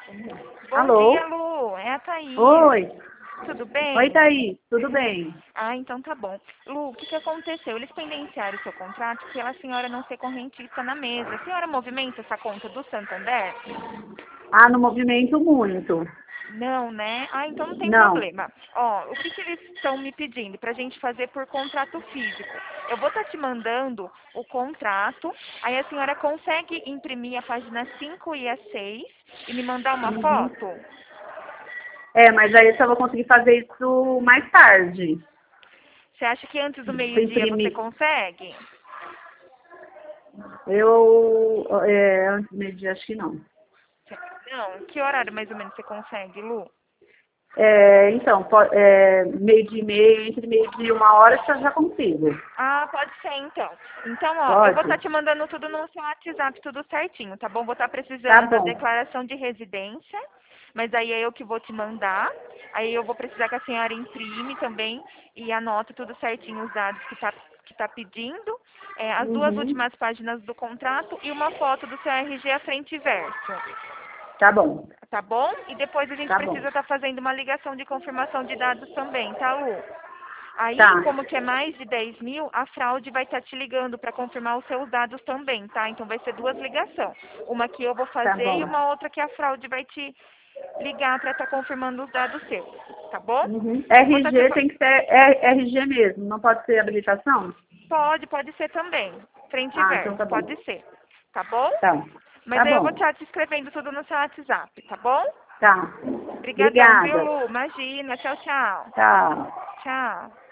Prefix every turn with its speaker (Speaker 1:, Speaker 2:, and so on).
Speaker 1: Bom
Speaker 2: Alô?
Speaker 1: dia, Lu. É a Thaís.
Speaker 2: Oi.
Speaker 1: Tudo bem?
Speaker 2: Oi, Thaís. Tudo bem?
Speaker 1: Ah, então tá bom. Lu, o que aconteceu? Eles pendenciaram o seu contrato pela senhora não ser correntista na mesa. A senhora movimenta essa conta do Santander?
Speaker 2: Ah, no movimento muito.
Speaker 1: Não, né? Ah, então não tem
Speaker 2: Não.
Speaker 1: problema. Ó, o que eles estão me pedindo? Pra gente fazer por contrato físico. Eu vou estar te mandando o contrato, aí a senhora consegue imprimir a página 5 e a 6 e me mandar uma
Speaker 2: Uhum.
Speaker 1: foto?
Speaker 2: É, mas aí eu só vou conseguir fazer isso mais tarde.
Speaker 1: Você acha que antes do
Speaker 2: Pra
Speaker 1: meio-dia você
Speaker 2: imprimir.
Speaker 1: consegue?
Speaker 2: Antes do meio-dia, acho que não.
Speaker 1: Não, que horário mais ou menos você consegue, Lu?
Speaker 2: Então, meio-dia e meia, entre meio-dia e 1 hora, eu já consigo.
Speaker 1: Ah, pode ser então. Então, ó, eu vou estar
Speaker 2: Pode?
Speaker 1: te mandando tudo no seu WhatsApp, tudo certinho, tá bom? Vou estar
Speaker 2: Tá
Speaker 1: precisando da
Speaker 2: bom.
Speaker 1: declaração de residência, mas aí é eu que vou te mandar. Aí eu vou precisar que a senhora imprime também e anota tudo certinho os dados que tá pedindo, as duas
Speaker 2: Uhum.
Speaker 1: últimas páginas do contrato e uma foto do seu RG à frente e verso.
Speaker 2: Tá bom.
Speaker 1: Tá bom? E depois a gente
Speaker 2: Tá bom.
Speaker 1: precisa estar fazendo uma ligação de confirmação de dados também, tá, Lu? Aí,
Speaker 2: Tá.
Speaker 1: como que é mais de 10 mil, a fraude vai estar te ligando para confirmar os seus dados também, tá? Então vai ser duas ligações. Uma que eu vou
Speaker 2: Tá
Speaker 1: fazer e
Speaker 2: bom.
Speaker 1: uma outra que a fraude vai te ligar para estar confirmando os dados seus, tá bom?
Speaker 2: Uhum.
Speaker 1: Eu vou estar te...
Speaker 2: RG tem que ser RG mesmo, não pode ser habilitação?
Speaker 1: Pode ser também. Frente e
Speaker 2: Ah, então
Speaker 1: verso,
Speaker 2: tá bom.
Speaker 1: pode ser. Tá bom?
Speaker 2: Tá.
Speaker 1: Mas
Speaker 2: Tá
Speaker 1: aí eu vou
Speaker 2: bom.
Speaker 1: estar te escrevendo tudo no seu WhatsApp, tá bom?
Speaker 2: Tá.
Speaker 1: Obrigadão, viu,
Speaker 2: Obrigada.
Speaker 1: Lu? Imagina. Tchau, tchau.
Speaker 2: Tchau.
Speaker 1: Tchau.